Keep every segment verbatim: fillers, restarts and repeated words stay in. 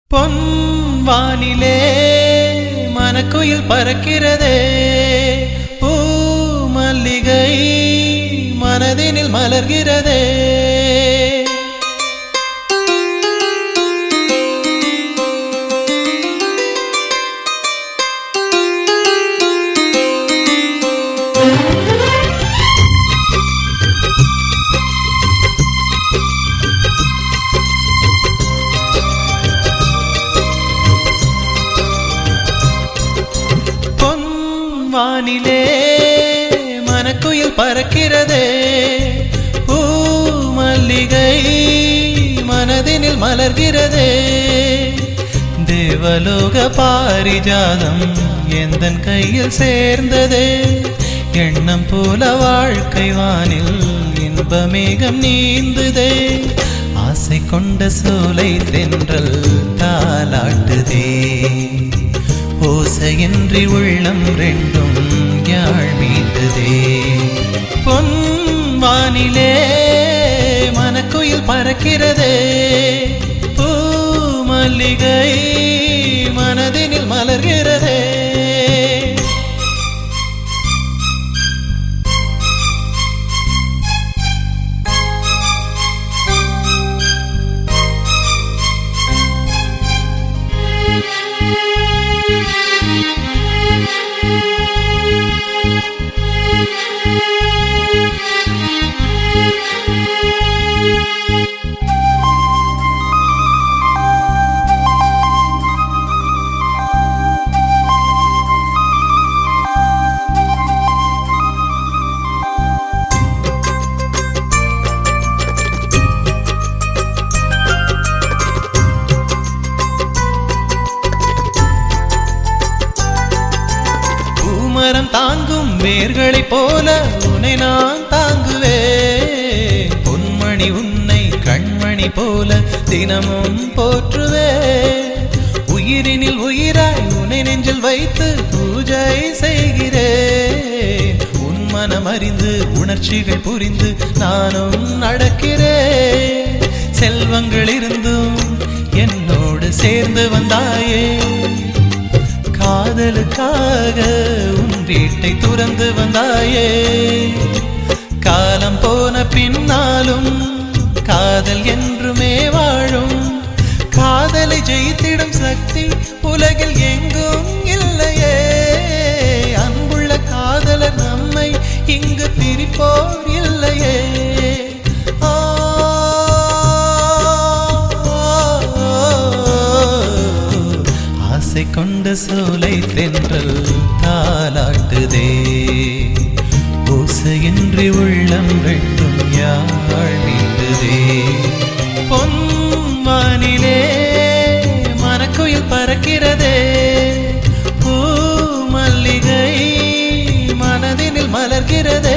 பொன்வானிலே மனக்குயில் பறக்கிறதே, பூ மல்லிகை மனதினில் மலர்கிறதே. வானிலே மனக்குயில் பறக்கிறதே, பூ மல்லிகை மனதினில் மலர்கிறதே. தேவலோக பாரிஜாதம் எந்தன் கையில் சேர்ந்ததே, எண்ணம் போல வாழ்க்கை வானில் இன்பமேகம் நீந்துதே. ஆசை கொண்ட சோலை தென்றல் தாலாட்டுதே, ஓசையின்றி உள்ளம் ரெண்டும் யாழ் மீட்டுதே. பொன்வானிலே மனக்குயில் பறக்கிறதே, பூ மல்லிகை மனதினில் மலர்கிறதே. மரம் தாங்கும் வேர்களை போல உன்னை நான் தாங்குவேன். பொன்மணி உன்னை கண்மணி போல தினமும் போற்றுவேன். உயிரினில் உயிராய் உன்னை நெஞ்சில் வைத்து பூஜை செய்கிறேன். உன் மனம் அறிந்து உணர்ச்சிகள் புரிந்து நானும் நடக்கிறேன். செல்வங்கள் இருந்தும் என்னோடு சேர்ந்து வந்தாயே, காதலுக்காக உன் வீட்டை துறந்து வந்தாயே. காலம் போன பின்னாலும் காதல் என்றுமே வாழும். காதலை ஜெயித்திடும் சக்தி உலகில் எங்கும் இல்லையே. அன்புள்ள காதலர் நம்மை இங்கு பிரிப்போர் இல்லையே. ஆசை கொண்ட சோலை தென்றல் தாலாட்டுதே, ஓசையின்றி உள்ளம் ரெண்டும் யாழ் மீட்டுதே. பொன்வானிலே மனக்குயில் பறக்கிறதே, பூ மல்லிகை மனதினில் மலர்கிறதே.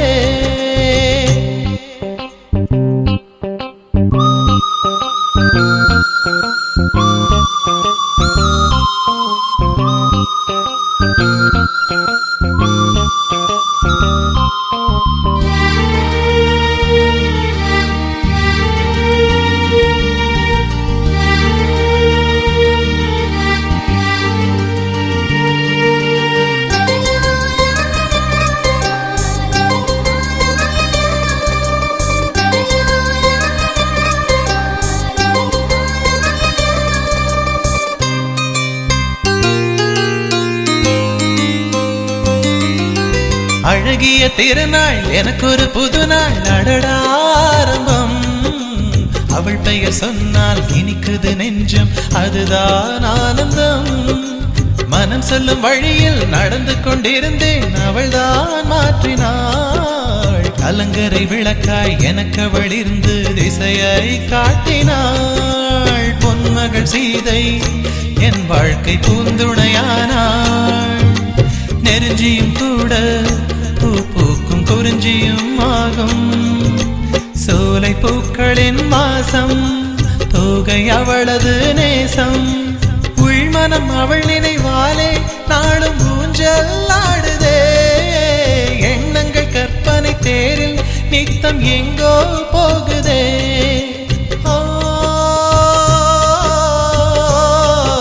அழகிய திருநாள் எனக்கு ஒரு புது நாள் அடடாரம்பம். அவள் பெயர் சொன்னால் இனிக்குது நெஞ்சம், அதுதான் ஆனந்தம். மனம் சொல்லும் வழியில் நடந்து கொண்டிருந்தேன், அவள்தான் மாற்றினாள். கலங்கரை விளக்காய் எனக்கு அவள் இருந்து திசையை காட்டினாள். பொன்மகள் சீதை என் வாழ்க்கை பூந்துணையானாள். நெருஞ்சியும் கூட பூ பூக்கும் குறிஞ்சியும் ஆகும். சோலை பூக்களின் வாசம், தோகை அவளது நேசம். உள்மனம் அவள் நினைவாலே நாளும் ஊஞ்சல் ஆடுதே. எண்ணங்கள் கற்பனை தேரில் நித்தம் எங்கோ போகுதே. ஆ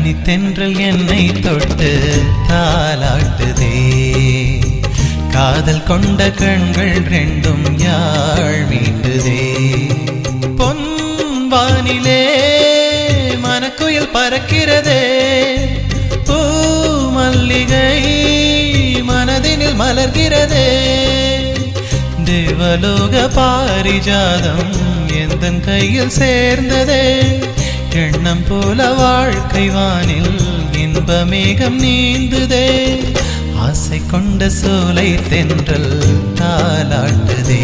கன்னித்தென்றல் என்னை தொட்டு தாலாட்டுதே காதல் கொண்ட கண்கள் ரெண்டும் யாழ் மீட்டுதே பொன் வானிலே மனக்குயில் பறக்கிறதே பூ மல்லிகை மனதினில் மலர்கிறதே தேவலோக பாரிஜாதம் எந்தன் கையில் சேர்ந்ததே எண்ணம் போல வாழ்க்கை வானில் இன்பமேகம் நீந்துதே ஆசை கொண்ட சோலை தென்றல் தாலாட்டுதே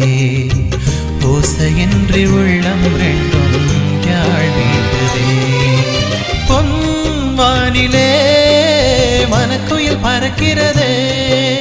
ஓசையின்றி உள்ளம் ரெண்டும் யாழ் மீட்டுதே பொன் வானிலே மனக்குயில் பறக்கிறதே